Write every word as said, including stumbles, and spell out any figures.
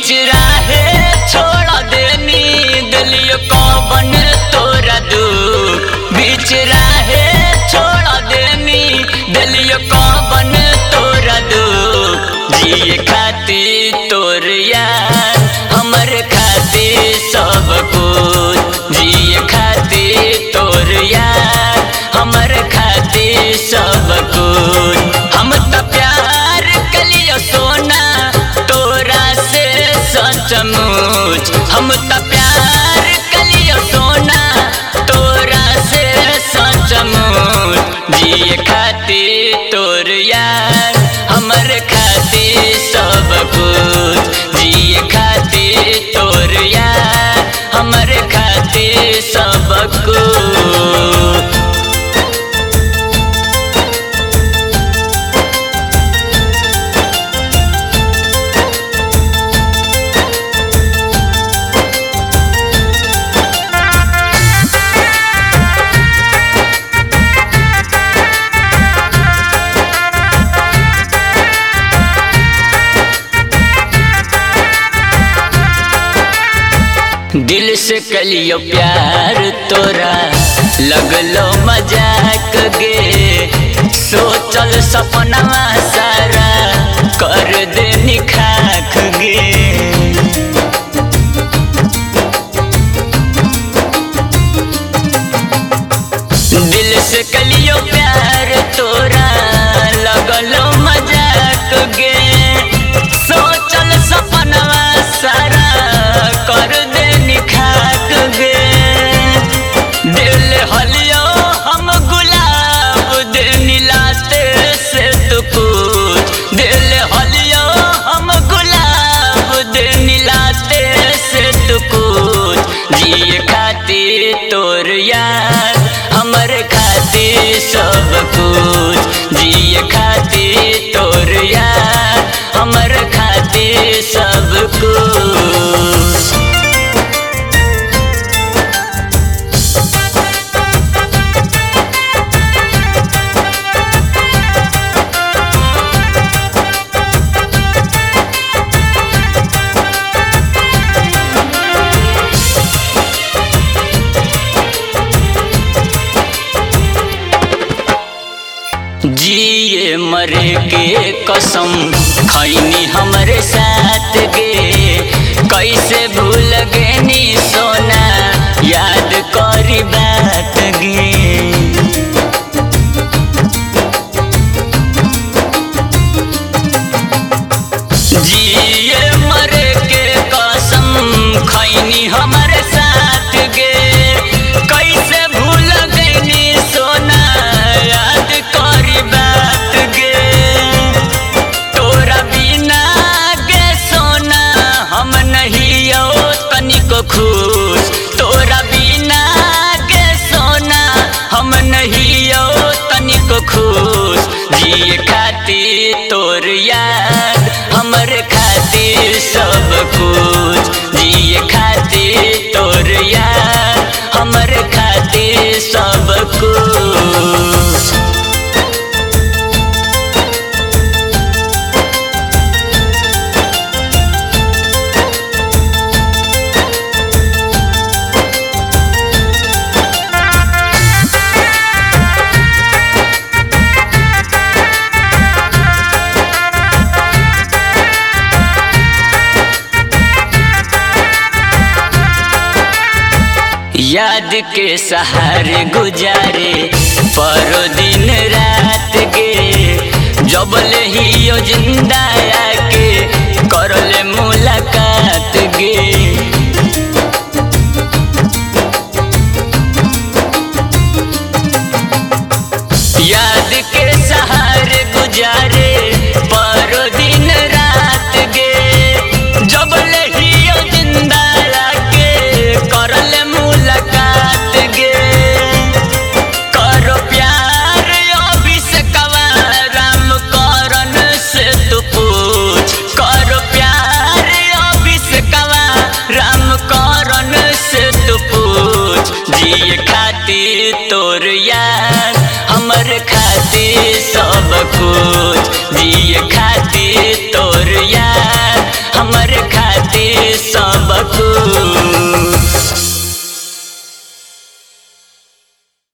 बीच राहे छोड़ देनी दिलियो कौन तोरा दुख बीच राहे छोड़ देनी दिलियो कौन तोरा दुख जिए खातिर तोर यार हमर खातिर सब कुछ जिए खातिर तोर यार हमर खातिर सब कुछ हम तो प्यार कलियो सोना तोरा से सचमुच हम तो प्यार कलियो सोना तोरा से सचमुच जिए खातिर तोर यार हमर खातिर सब कुछ जिए खातिर तोर यार हमर खातिर सब कुछ। दिल से कलियो प्यार तोरा लगलो मजाक गे सोचल सपनवा सारा कर दे निखाख गे दिल से कलियो प्यार तोरा लगलो मजाक गे सोचल सपनवा सारा कर दे निखाक गे दिल हलियो हम गुलाब दे नीलाते से तू कुछ दिल हलियो हम गुलाब दे नीलाते से तू कुछ जिए खातिर तोर यार हमर खातिर सब कुछ जिए खातिर तोर यार हमर खातिर सब कुछ। जिए मरे के कसम खैनी हमरे साथ गे कैसे भूल गेनी सोना याद करी बात गे जिए मरे के कसम खैनी हमरे साथ गे कैसे भूल गेनी सोना याद करी बात गे तोरा बिना गे सोना हम नहीं हो तनिको खुश तोरा बिना गे सोना हम नहीं हो तनिको खुश जिए खातिर तोर यार हमर खातिर सब कुछ जिए खातिर तोर यार हमर खातिर सब कुछ। याद के सहारे गुजारे परो दिन रात गे जबल ही यो जिंदा